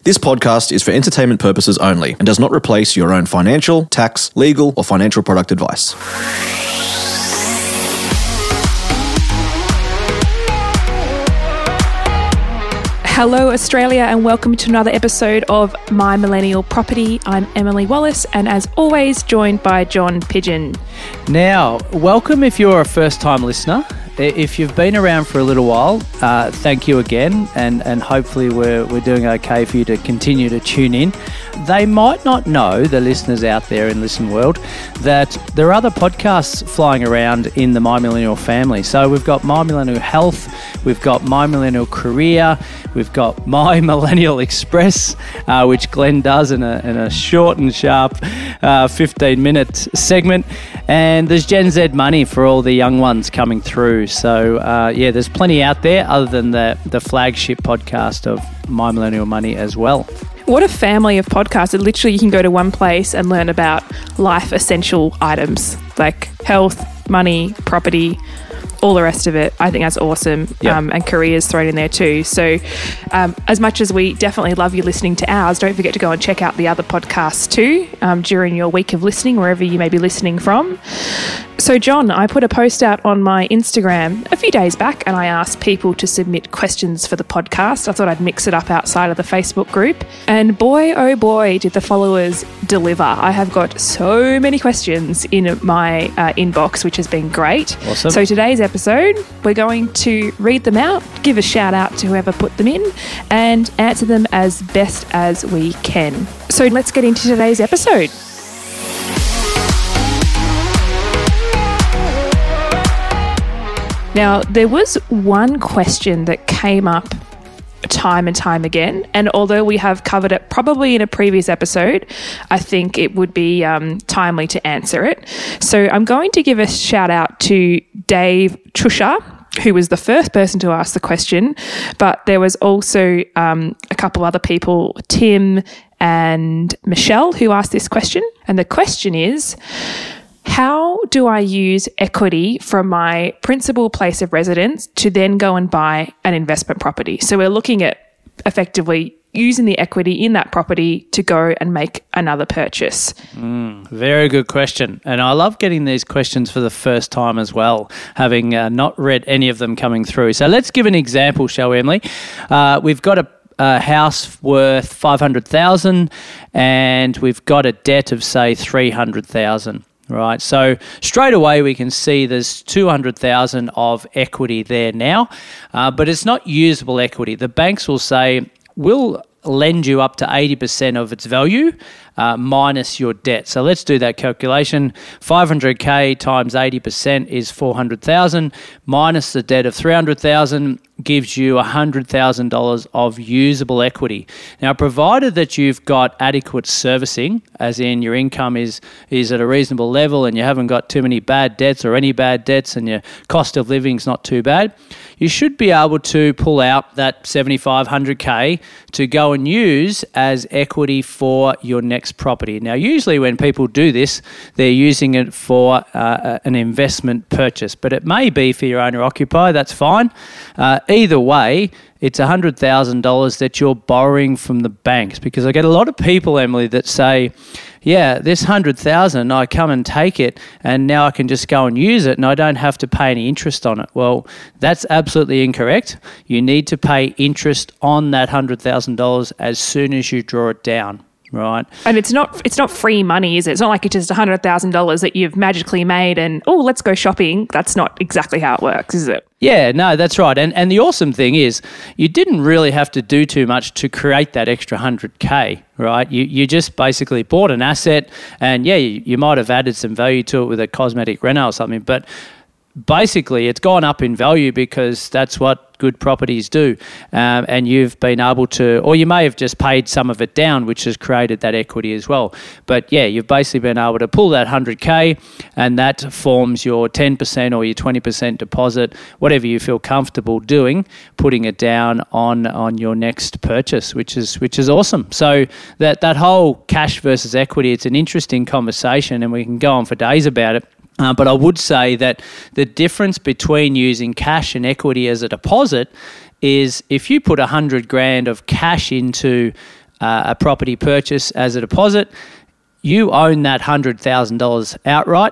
This podcast is for entertainment purposes only and does not replace your own financial, tax, legal, or financial product advice. Hello Australia and welcome to another episode of My Millennial Property. I'm Emily Wallace and as always joined by John Pigeon. Now, welcome if you're a first-time listener. If you've been around for a little while, thank you again, and hopefully we're doing okay for you to continue to tune in. They might not know, the listeners out there in Listen World, that there are other podcasts flying around in the My Millennial family. So we've got My Millennial Health, we've got My Millennial Career, we've got My Millennial Express, which Glenn does in a short and sharp 15-minute segment. And there's Gen Z Money for all the young ones coming through. So, there's plenty out there other than the flagship podcast of My Millennial Money as well. What a family of podcasts. Literally, you can go to one place and learn about life essential items like health, money, property, all the rest of it. I think that's awesome. Yep. And careers thrown in there too. So as much as we definitely love you listening to ours, don't forget to go and check out the other podcasts too during your week of listening, wherever you may be listening from. So John, I put a post out on my Instagram a few days back and I asked people to submit questions for the podcast. I thought I'd mix it up outside of the Facebook group. And boy, oh boy, did the followers deliver. I have got so many questions in my inbox, which has been great. Awesome. So today's episode, we're going to read them out, give a shout out to whoever put them in, and answer them as best as we can. So let's get into today's episode. Now, there was one question that came up time and time again, and although we have covered it probably in a previous episode, I think it would be timely to answer it. So I'm going to give a shout out to Dave Chusha, who was the first person to ask the question, but there was also a couple other people, Tim and Michelle, who asked this question. And the question is, how do I use equity from my principal place of residence to then go and buy an investment property? So we're looking at effectively using the equity in that property to go and make another purchase. Very good question. And I love getting these questions for the first time as well, having not read any of them coming through. So let's give an example, shall we, Emily? We've got a house worth $500,000 and we've got a debt of, say, $300,000. Right, so straight away we can see there's $200,000 of equity there now, but it's not usable equity. The banks will say, we'll lend you up to 80% of its value minus your debt. So let's do that calculation. 500K times 80% is 400,000 minus the debt of 300,000 gives you $100,000 of usable equity. Now, provided that you've got adequate servicing, as in your income is at a reasonable level and you haven't got too many bad debts or any bad debts and your cost of living is not too bad, you should be able to pull out that 7,500K to go and use as equity for your next property. Now, usually when people do this, they're using it for an investment purchase, but it may be for your owner-occupier, that's fine. Either way, it's $100,000 that you're borrowing from the banks, because I get a lot of people, Emily, that say, yeah, this $100,000, I come and take it and now I can just go and use it and I don't have to pay any interest on it. Well, that's absolutely incorrect. You need to pay interest on that $100,000 as soon as you draw it down. Right. And it's not free money, is it? It's not like it's just $100,000 that you've magically made and, oh, let's go shopping. That's not exactly how it works, is it? Yeah, no, that's right. And the awesome thing is you didn't really have to do too much to create that extra 100K, right? You just basically bought an asset and, yeah, you might have added some value to it with a cosmetic reno or something, but basically it's gone up in value because that's what good properties do. And you've been able to, or you may have just paid some of it down, which has created that equity as well. But yeah, you've basically been able to pull that 100K and that forms your 10% or your 20% deposit, whatever you feel comfortable doing, putting it down on your next purchase, which is awesome. So that whole cash versus equity, it's an interesting conversation and we can go on for days about it. But I would say that the difference between using cash and equity as a deposit is if you put $100,000 of cash into a property purchase as a deposit, you own that $100,000 outright.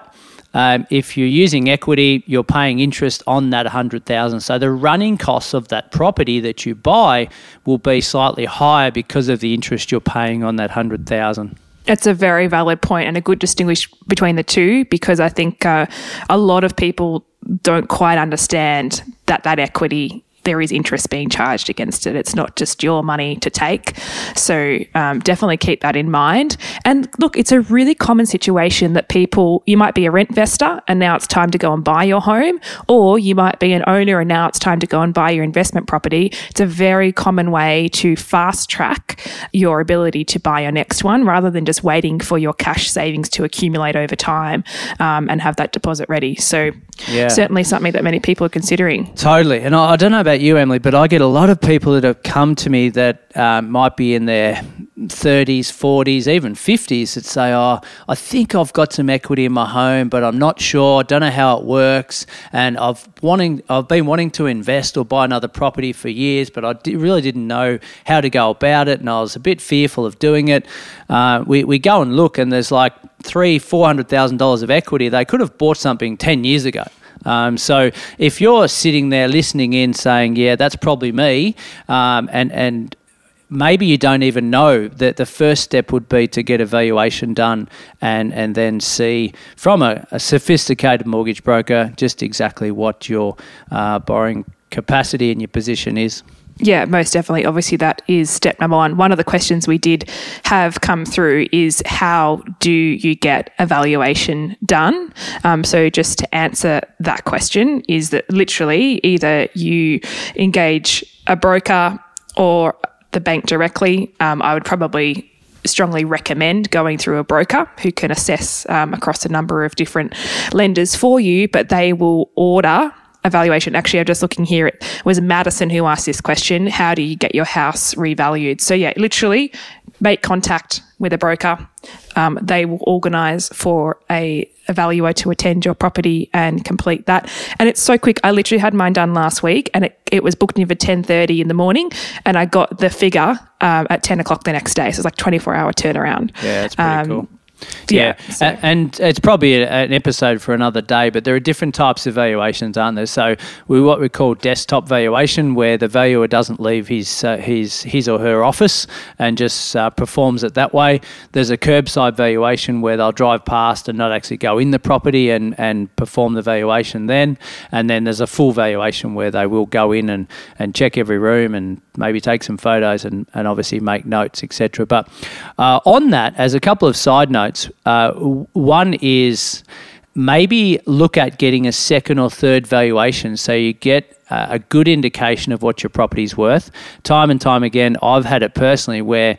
If you're using equity, you're paying interest on that $100,000. So the running costs of that property that you buy will be slightly higher because of the interest you're paying on that $100,000. It's a very valid point and a good distinguish between the two, because I think a lot of people don't quite understand that equity, there is interest being charged against it. It's not just your money to take. So definitely keep that in mind. And look, it's a really common situation that you might be a rent investor and now it's time to go and buy your home, or you might be an owner and now it's time to go and buy your investment property. It's a very common way to fast track your ability to buy your next one, rather than just waiting for your cash savings to accumulate over time and have that deposit ready. So certainly something that many people are considering. Totally. And I don't know about you, Emily, but I get a lot of people that have come to me that might be in their 30s, 40s, even 50s that say, I think I've got some equity in my home, but I'm not sure. I don't know how it works. And I've been wanting to invest or buy another property for years, but I really didn't know how to go about it. And I was a bit fearful of doing it. We go and look, and there's like $300,000-$400,000 of equity. They could have bought something 10 years ago. So if you're sitting there listening in saying, yeah, that's probably me, and maybe you don't even know, that the first step would be to get a valuation done and then see from a sophisticated mortgage broker just exactly what your borrowing capacity and your position is. Yeah, most definitely. Obviously, that is step number one. One of the questions we did have come through is, how do you get a valuation done? So just to answer that question is that literally either you engage a broker or the bank directly. I would probably strongly recommend going through a broker who can assess across a number of different lenders for you, but they will order evaluation. Actually, I'm just looking here. It was Madison who asked this question. How do you get your house revalued? So yeah, literally make contact with a broker. They will organise for a valuer to attend your property and complete that. And it's so quick. I literally had mine done last week, and it was booked in for 10:30 in the morning, and I got the figure at 10 o'clock the next day. So it's like 24-hour turnaround. Yeah, that's pretty cool. Yeah. So. And it's probably an episode for another day, but there are different types of valuations, aren't there? So what we call desktop valuation, where the valuer doesn't leave his or her office and just performs it that way. There's a curbside valuation where they'll drive past and not actually go in the property and perform the valuation then. And then there's a full valuation where they will go in and check every room and maybe take some photos and obviously make notes, etc. But on that, as a couple of side notes, one is maybe look at getting a second or third valuation so you get a good indication of what your property's worth. Time and time again, I've had it personally where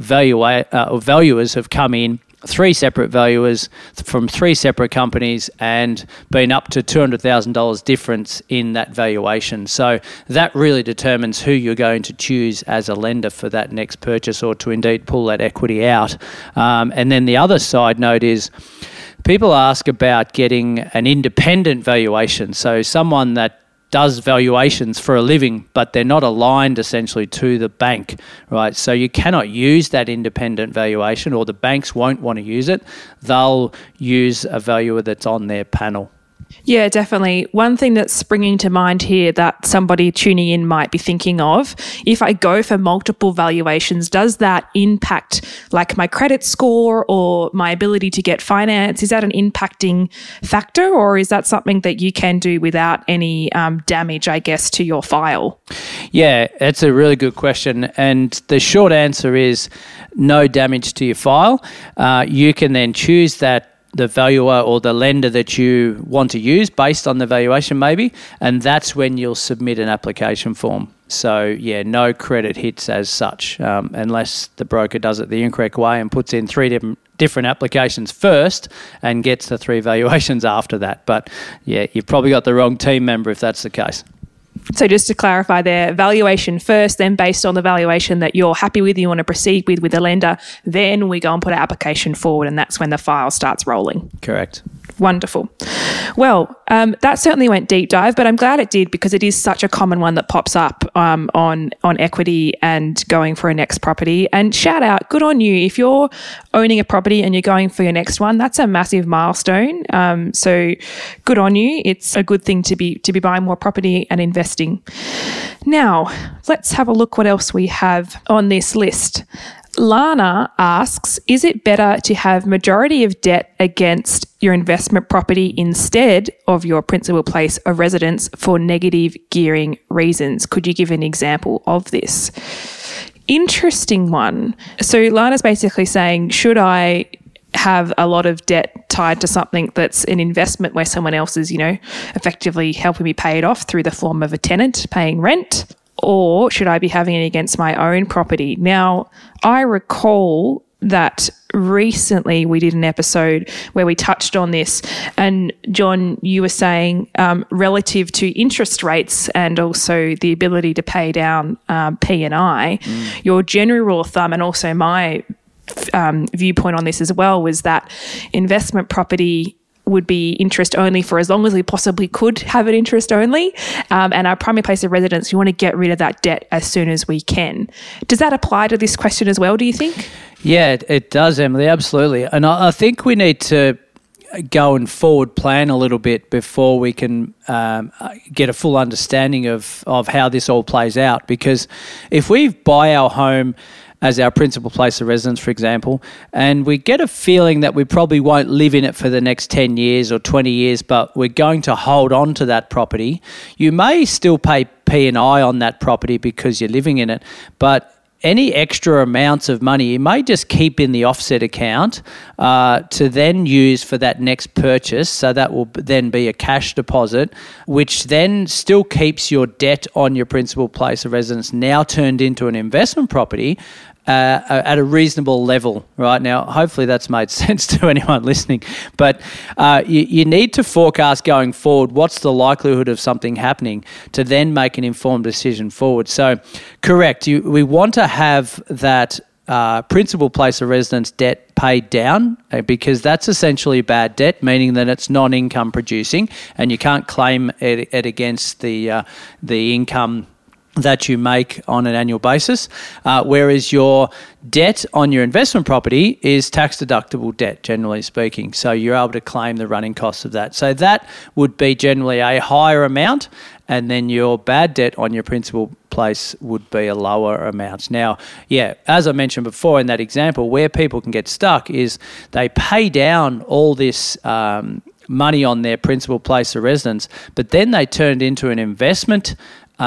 valuers have come in, 3 separate valuers from 3 separate companies, and been up to $200,000 difference in that valuation. So that really determines who you're going to choose as a lender for that next purchase, or to indeed pull that equity out. And then the other side note is, people ask about getting an independent valuation. So someone that does valuations for a living, but they're not aligned essentially to the bank, right? So you cannot use that independent valuation, or the banks won't want to use it. They'll use a valuer that's on their panel. Yeah, definitely. One thing that's springing to mind here that somebody tuning in might be thinking of, if I go for multiple valuations, does that impact like my credit score or my ability to get finance? Is that an impacting factor, or is that something that you can do without any damage, I guess, to your file? Yeah, it's a really good question. And the short answer is no damage to your file. You can then choose the valuer or the lender that you want to use based on the valuation maybe, and that's when you'll submit an application form. So yeah, no credit hits as such, unless the broker does it the incorrect way and puts in 3 different applications first and gets the 3 valuations after that. But yeah, you've probably got the wrong team member if that's the case. So just to clarify there, valuation first, then based on the valuation that you're happy with, you want to proceed with the lender, then we go and put our application forward, and that's when the file starts rolling. Correct. Wonderful. Well, that certainly went deep dive, but I'm glad it did because it is such a common one that pops up on equity and going for a next property. And shout out, good on you. If you're owning a property and you're going for your next one, that's a massive milestone. So good on you. It's a good thing to be buying more property and investing. Now, let's have a look what else we have on this list. Lana asks, is it better to have majority of debt against your investment property instead of your principal place of residence for negative gearing reasons? Could you give an example of this? Interesting one. So Lana's basically saying, should I have a lot of debt tied to something that's an investment where someone else is, effectively helping me pay it off through the form of a tenant paying rent? Or should I be having it against my own property? Now, I recall that recently we did an episode where we touched on this, and John, you were saying relative to interest rates and also the ability to pay down P&I, your general rule of thumb, and also my viewpoint on this as well, was that investment property would be interest only for as long as we possibly could have it interest only. And our primary place of residence, you want to get rid of that debt as soon as we can. Does that apply to this question as well, do you think? Yeah, it does, Emily, absolutely. And I think we need to go and forward plan a little bit before we can get a full understanding of how this all plays out. Because if we buy our home as our principal place of residence, for example, and we get a feeling that we probably won't live in it for the next 10 years or 20 years, but we're going to hold on to that property, you may still pay P&I on that property because you're living in it, but any extra amounts of money you may just keep in the offset account to then use for that next purchase. So that will then be a cash deposit, which then still keeps your debt on your principal place of residence now turned into an investment property at a reasonable level. Right now, hopefully that's made sense to anyone listening. But you need to forecast going forward what's the likelihood of something happening to then make an informed decision forward. So correct, we want to have that principal place of residence debt paid down because that's essentially bad debt, meaning that it's non-income producing and you can't claim it against the income that you make on an annual basis, whereas your debt on your investment property is tax deductible debt, generally speaking. So you're able to claim the running costs of that. So that would be generally a higher amount, and then your bad debt on your principal place would be a lower amount. Now, yeah, as I mentioned before in that example, where people can get stuck is they pay down all this money on their principal place of residence, but then they turn it into an investment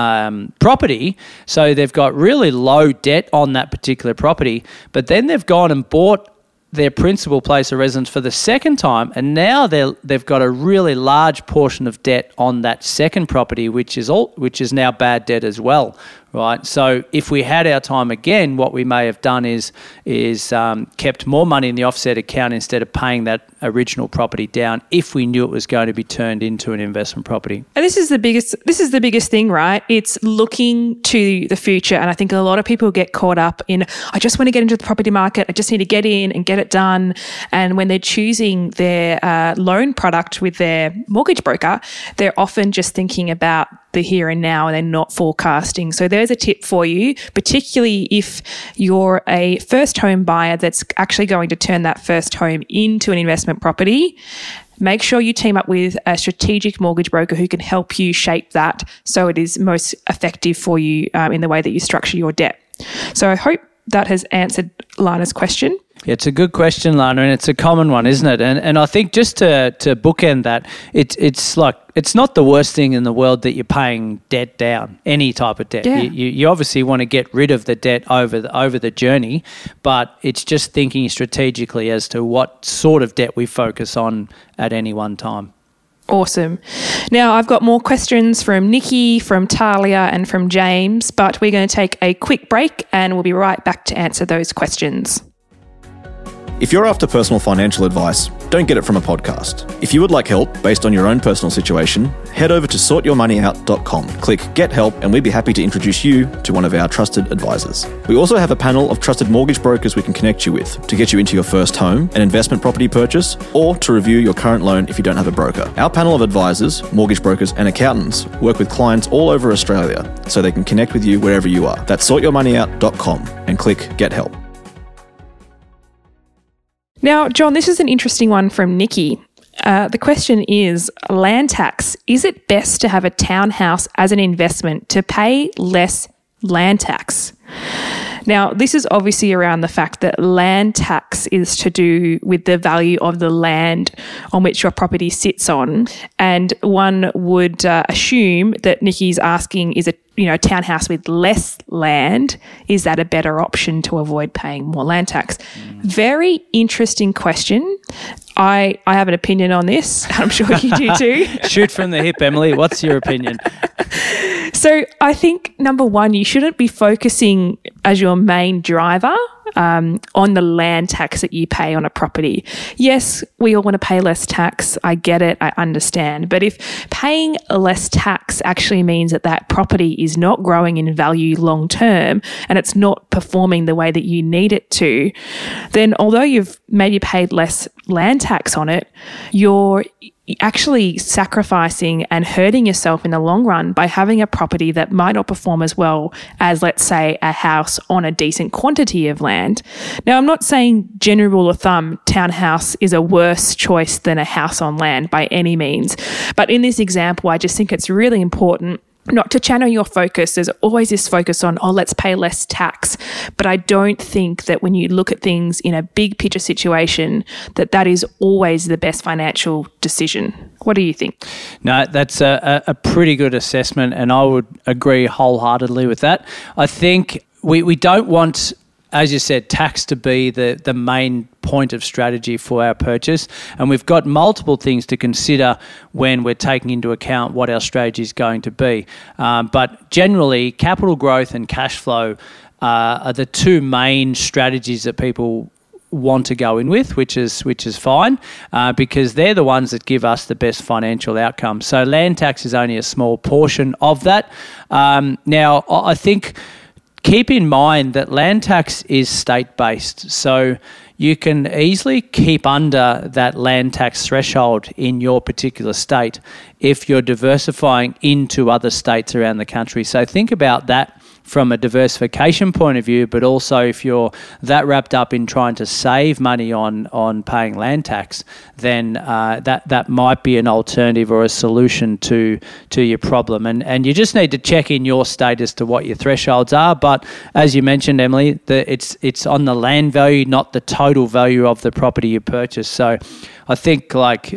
property, so they've got really low debt on that particular property, but then they've gone and bought their principal place of residence for the second time, and now they've got a really large portion of debt on that second property, which is now bad debt as well, right? So if we had our time again, what we may have done is kept more money in the offset account instead of paying that original property down if we knew it was going to be turned into an investment property. And this is the biggest thing, right? It's looking to the future. And I think a lot of people get caught up in, I just want to get into the property market. I just need to get in and get it done. And when they're choosing their loan product with their mortgage broker, they're often just thinking about the here and now and they're not forecasting. So there's a tip for you, particularly if you're a first home buyer that's actually going to turn that first home into an investment property. Make sure you team up with a strategic mortgage broker who can help you shape that so it is most effective for you in the way that you structure your debt. So I hope that has answered Lana's question. Yeah, it's a good question, Lana, and it's a common one, isn't it? And I think just to bookend that, it's like it's not the worst thing in the world that you're paying debt down, any type of debt. Yeah. You obviously want to get rid of the debt over the journey, but it's just thinking strategically as to what sort of debt we focus on at any one time. Awesome. Now, I've got more questions from Nikki, from Talia, and from James, but we're going to take a quick break and we'll be right back to answer those questions. If you're after personal financial advice, don't get it from a podcast. If you would like help based on your own personal situation, head over to sortyourmoneyout.com. Click Get Help and we'd be happy to introduce you to one of our trusted advisors. We also have a panel of trusted mortgage brokers we can connect you with to get you into your first home, an investment property purchase, or to review your current loan if you don't have a broker. Our panel of advisors, mortgage brokers and accountants work with clients all over Australia so they can connect with you wherever you are. That's sortyourmoneyout.com and click Get Help. Now, John, this is an interesting one from Nikki. The question is, land tax. Is it best to have a townhouse as an investment to pay less land tax? Now, this is obviously around the fact that land tax is to do with the value of the land on which your property sits on. And one would assume that Nikki's asking, is it, a townhouse with less land, is that a better option to avoid paying more land tax? Very interesting question. I have an opinion on this. I'm sure you do too. Shoot from the hip, Emily. What's your opinion? So I think, number one, you shouldn't be focusing as your main driver on the land tax that you pay on a property. Yes, we all want to pay less tax. I get it. I understand. But if paying less tax actually means that that property is not growing in value long term and it's not performing the way that you need it to, then although you've maybe paid less land tax on it, you're actually sacrificing and hurting yourself in the long run by having a property that might not perform as well as, let's say, a house on a decent quantity of land. Now, I'm not saying general rule of thumb, townhouse is a worse choice than a house on land by any means. But in this example, I just think it's really important not to channel your focus. There's always this focus on, let's pay less tax. But I don't think that when you look at things in a big picture situation, that is always the best financial decision. What do you think? No, that's a pretty good assessment, and I would agree wholeheartedly with that. I think we don't want, as you said, tax to be the main point of strategy for our purchase. And we've got multiple things to consider when we're taking into account what our strategy is going to be. But generally, capital growth and cash flow are the two main strategies that people want to go in with, which is fine, because they're the ones that give us the best financial outcome. So land tax is only a small portion of that. Now, I think keep in mind that land tax is state-based, so you can easily keep under that land tax threshold in your particular state if you're diversifying into other states around the country. So think about that from a diversification point of view, but also if you're that wrapped up in trying to save money on paying land tax, then that might be an alternative or a solution to your problem. And you just need to check in your state as to what your thresholds are. But as you mentioned, Emily, it's on the land value, not the total value of the property you purchase. So I think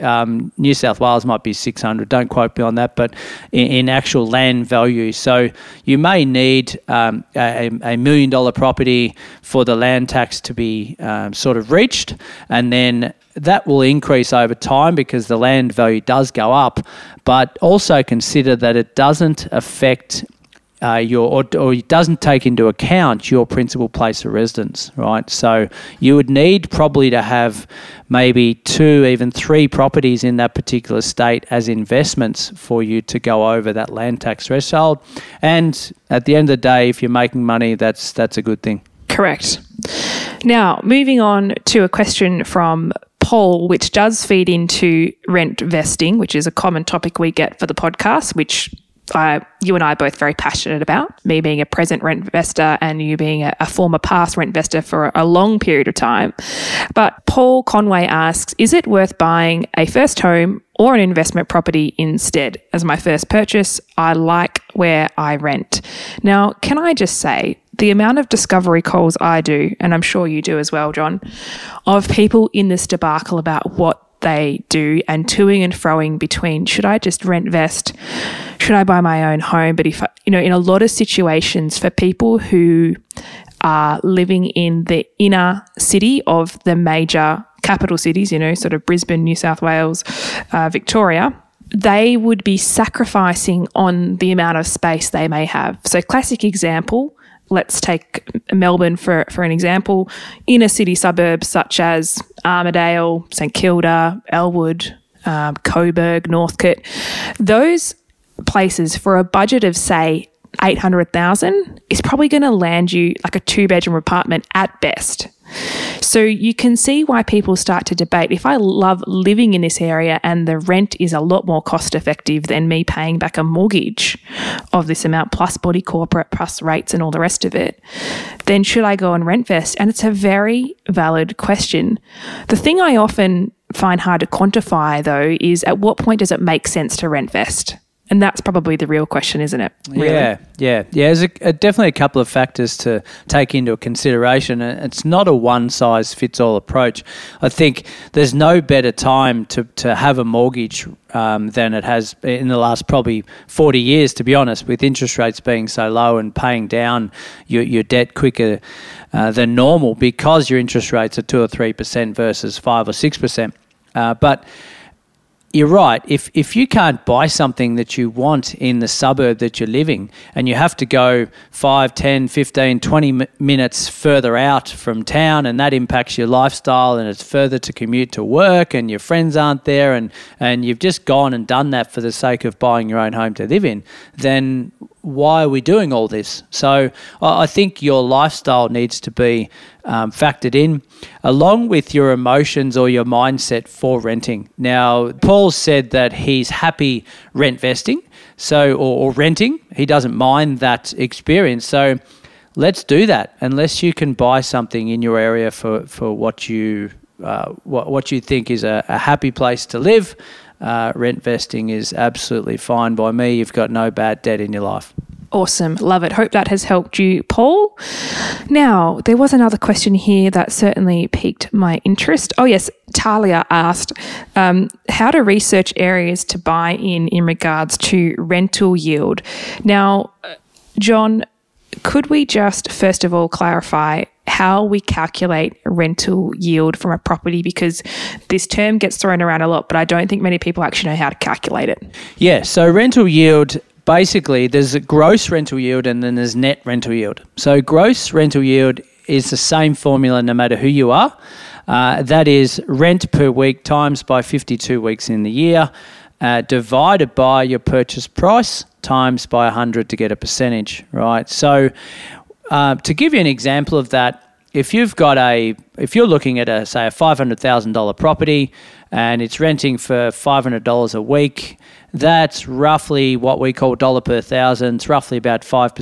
New South Wales might be 600, don't quote me on that, but in actual land value. So you may need a $1 million property for the land tax to be sort of reached, and then that will increase over time because the land value does go up, but also consider that it doesn't affect or it doesn't take into account your principal place of residence, right? So you would need probably to have maybe 2, even 3 properties in that particular state as investments for you to go over that land tax threshold. And at the end of the day, if you're making money, that's a good thing. Correct. Now, moving on to a question from Paul, which does feed into rent vesting, which is a common topic we get for the podcast, which you and I are both very passionate about, me being a present rent investor and you being a former past rent investor for a long period of time. But Paul Conway asks, is it worth buying a first home or an investment property instead? As my first purchase, I like where I rent. Now, can I just say, the amount of discovery calls I do, and I'm sure you do as well, John, of people in this debacle about what they do and toing and froing between, should I just rent vest? Should I buy my own home? But if, in a lot of situations for people who are living in the inner city of the major capital cities, sort of Brisbane, New South Wales, Victoria, they would be sacrificing on the amount of space they may have. So classic example, let's take Melbourne for an example, inner city suburbs such as Armadale, St Kilda, Elwood, Coburg, Northcote, those places for a budget of, say, 800,000 is probably going to land you like a 2-bedroom apartment at best. So you can see why people start to debate, if I love living in this area and the rent is a lot more cost effective than me paying back a mortgage of this amount plus body corporate plus rates and all the rest of it, then should I go and RentVest? And it's a very valid question. The thing I often find hard to quantify though is, at what point does it make sense to RentVest? And that's probably the real question, isn't it? Really? Yeah. There's definitely a couple of factors to take into consideration. It's not a one-size-fits-all approach. I think there's no better time to have a mortgage than it has in the last probably 40 years, to be honest, with interest rates being so low and paying down your debt quicker than normal because your interest rates are 2 or 3% versus 5 or 6%. But you're right. If you can't buy something that you want in the suburb that you're living and you have to go 5, 10, 15, 20 minutes further out from town, and that impacts your lifestyle and it's further to commute to work and your friends aren't there, and you've just gone and done that for the sake of buying your own home to live in, then why are we doing all this? So I think your lifestyle needs to be factored in along with your emotions or your mindset for renting. Now, Paul said that he's happy RentVesting, or renting. He doesn't mind that experience. So let's do that, unless you can buy something in your area for what you think is a happy place to live. RentVesting is absolutely fine by me. You've got no bad debt in your life. Awesome. Love it. Hope that has helped you, Paul. Now, there was another question here that certainly piqued my interest. Oh, yes. Talia asked how to research areas to buy in regards to rental yield. Now, John, could we just first of all clarify how we calculate rental yield from a property, because this term gets thrown around a lot, but I don't think many people actually know how to calculate it. Yeah, so rental yield, basically there's a gross rental yield and then there's net rental yield. So gross rental yield is the same formula no matter who you are. That is rent per week times by 52 weeks in the year, divided by your purchase price times by 100 to get a percentage, right? So to give you an example of that, if you're looking at say a $500,000 property and it's renting for $500 a week, that's roughly what we call dollar per thousand. It's roughly about 5%,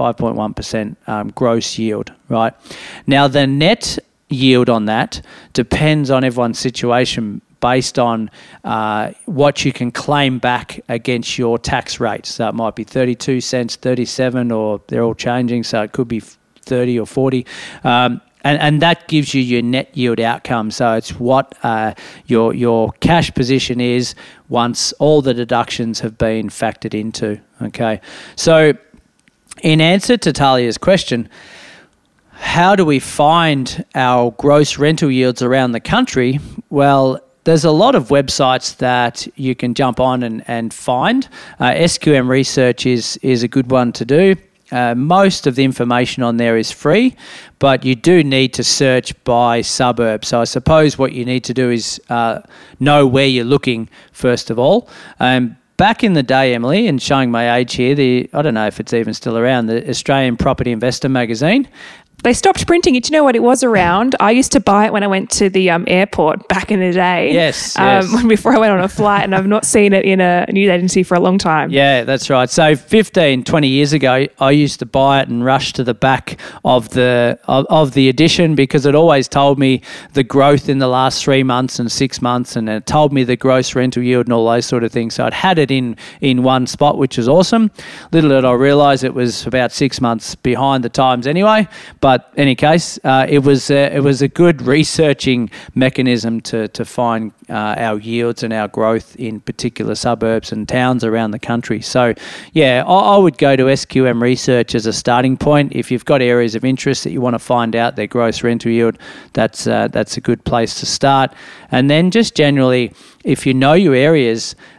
5.1% gross yield, right? Now the net yield on that depends on everyone's situation based on what you can claim back against your tax rate. So it might be 32 cents, 37, or they're all changing, so it could be 30 or 40. And that gives you your net yield outcome. So it's what your cash position is once all the deductions have been factored into. Okay. So in answer to Talia's question, how do we find our gross rental yields around the country? Well, there's a lot of websites that you can jump on and find. SQM Research is a good one to do. Most of the information on there is free, but you do need to search by suburb. So I suppose what you need to do is know where you're looking, first of all. Back in the day, Emily, and showing my age here, I don't know if it's even still around, the Australian Property Investor magazine. They stopped printing it. Do you know what? It was around. I used to buy it when I went to the airport back in the day. Yes. Before I went on a flight, and I've not seen it in a news agency for a long time. Yeah, that's right. So 15, 20 years ago, I used to buy it and rush to the back of the edition because it always told me the growth in the last 3 months and 6 months, and it told me the gross rental yield and all those sort of things. So I'd had it in one spot, which was awesome. Little did I realise it was about 6 months behind the times anyway. But in any case, it was a good researching mechanism to find our yields and our growth in particular suburbs and towns around the country. So, yeah, I would go to SQM Research as a starting point. If you've got areas of interest that you want to find out their gross rental yield, that's a good place to start. And then just generally, if you know your areas,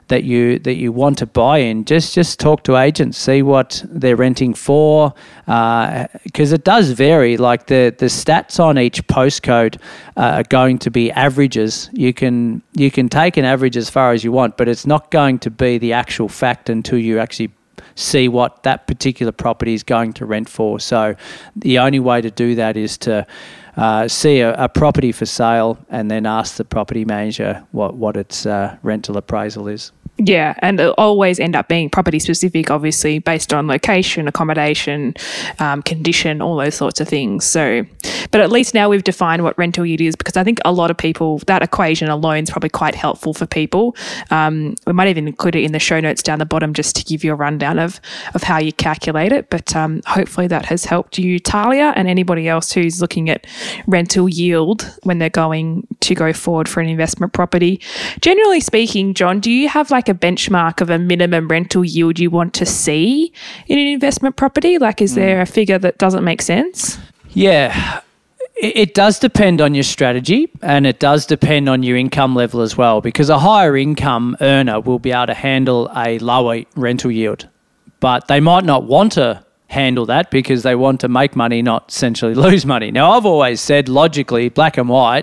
that you want to buy in, just talk to agents, see what they're renting for, because it does vary. Like the stats on each postcode are going to be averages. You can take an average as far as you want, but it's not going to be the actual fact until you actually see what that particular property is going to rent for. So the only way to do that is to see a property for sale and then ask the property manager what its rental appraisal is. Yeah, and it'll always end up being property specific, obviously, based on location, accommodation, condition, all those sorts of things. So, but at least now we've defined what rental yield is, because I think a lot of people, that equation alone is probably quite helpful for people. We might even include it in the show notes down the bottom just to give you a rundown of how you calculate it. But hopefully that has helped you, Talia, and anybody else who's looking at rental yield when they're going to go forward for an investment property. Generally speaking, John, do you have like a benchmark of a minimum rental yield you want to see in an investment property? Like, is there a figure that doesn't make sense? Yeah, it does depend on your strategy, and it does depend on your income level as well, because a higher income earner will be able to handle a lower rental yield, but they might not want to handle that because they want to make money, not essentially lose money. Now, I've always said logically, black and white,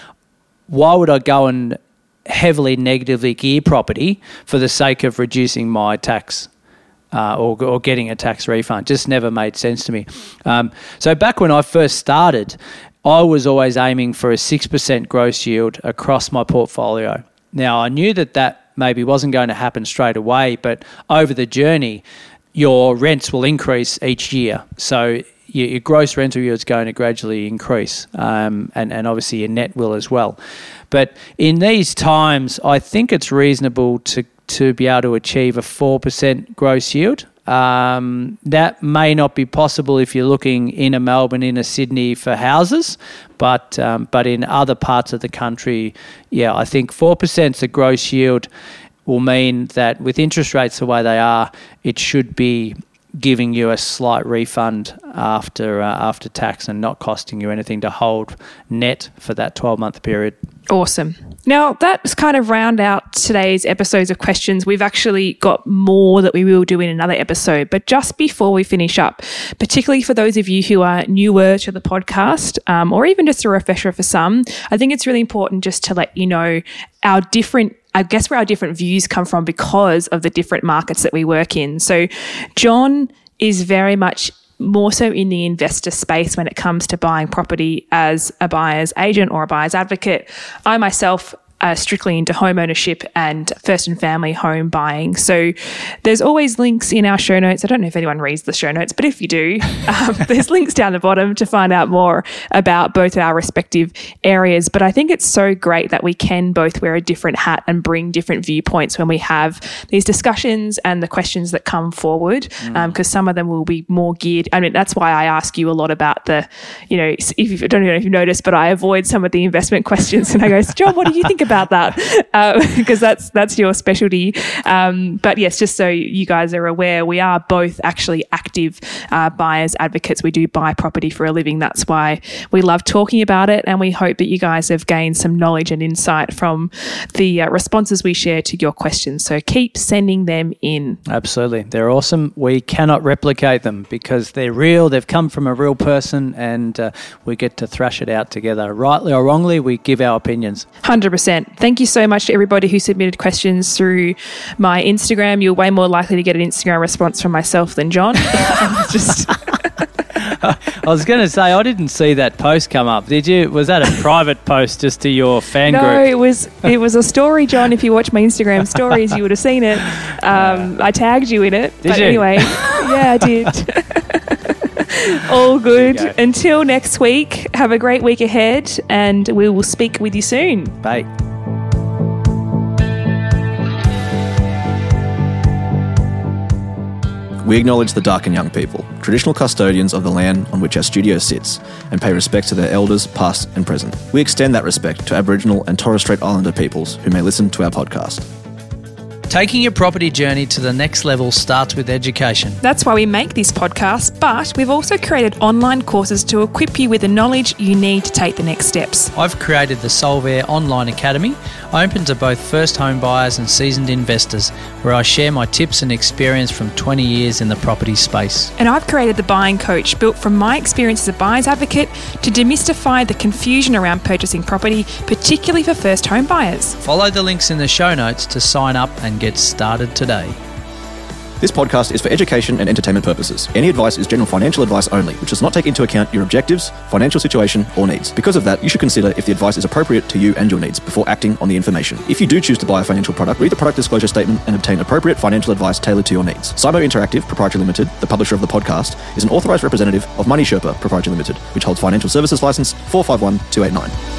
why would I go and heavily negatively gear property for the sake of reducing my tax or getting a tax refund? Just never made sense to me. So back when I first started, I was always aiming for a 6% gross yield across my portfolio. Now, I knew that maybe wasn't going to happen straight away, but over the journey, your rents will increase each year. So your gross rental yield is going to gradually increase, and obviously your net will as well. But in these times, I think it's reasonable to be able to achieve a 4% gross yield. That may not be possible if you're looking in a Melbourne, in a Sydney for houses, but in other parts of the country, yeah, I think 4% the gross yield will mean that with interest rates the way they are, it should be giving you a slight refund after tax and not costing you anything to hold net for that 12-month period. Awesome. Now, that's kind of round out today's episodes of questions. We've actually got more that we will do in another episode. But just before we finish up, particularly for those of you who are newer to the podcast, or even just a refresher for some, I think it's really important just to let you know where our different views come from because of the different markets that we work in. So John is very much more so in the investor space when it comes to buying property as a buyer's agent or a buyer's advocate. I myself strictly into home ownership and first and family home buying. So there's always links in our show notes. I don't know if anyone reads the show notes, but if you do, there's links down the bottom to find out more about both our respective areas. But I think it's so great that we can both wear a different hat and bring different viewpoints when we have these discussions and the questions that come forward, because some of them will be more geared. I mean, that's why I ask you a lot about I don't know if you've noticed, but I avoid some of the investment questions and I go, John, what do you think about that? Because that's your specialty. But yes, just so you guys are aware, we are both actually active buyers advocates. We do buy property for a living. That's why we love talking about it, and we hope that you guys have gained some knowledge and insight from the responses we share to your questions. So keep sending them in. Absolutely. They're awesome. We cannot replicate them because they're real. They've come from a real person, and we get to thrash it out together. Rightly or wrongly, we give our opinions. 100%. Thank you so much to everybody who submitted questions through my Instagram. You're way more likely to get an Instagram response from myself than John. I was going to say, I didn't see that post come up. Did you? Was that a private post just to your fan group? No, it was a story, John. If you watch my Instagram stories, you would have seen it. I tagged you in it. Did you? Anyway, yeah, I did. All good. Until next week, have a great week ahead, and we will speak with you soon. Bye. We acknowledge the Darkin Young people, traditional custodians of the land on which our studio sits, and pay respect to their elders, past and present. We extend that respect to Aboriginal and Torres Strait Islander peoples who may listen to our podcast. Taking your property journey to the next level starts with education. That's why we make this podcast, but we've also created online courses to equip you with the knowledge you need to take the next steps. I've created the Solvair Online Academy, open to both first home buyers and seasoned investors, where I share my tips and experience from 20 years in the property space. And I've created the Buying Coach, built from my experience as a buyer's advocate to demystify the confusion around purchasing property, particularly for first home buyers. Follow the links in the show notes to sign up and get started today. This podcast is for education and entertainment purposes. Any advice is general financial advice only, which does not take into account your objectives, financial situation, or needs. Because of that, you should consider if the advice is appropriate to you and your needs before acting on the information. If you do choose to buy a financial product, read the product disclosure statement and obtain appropriate financial advice tailored to your needs. Cymo Interactive Proprietary Limited, the publisher of the podcast, is an authorised representative of Money Sherpa Proprietary Limited, which holds financial services license 451289.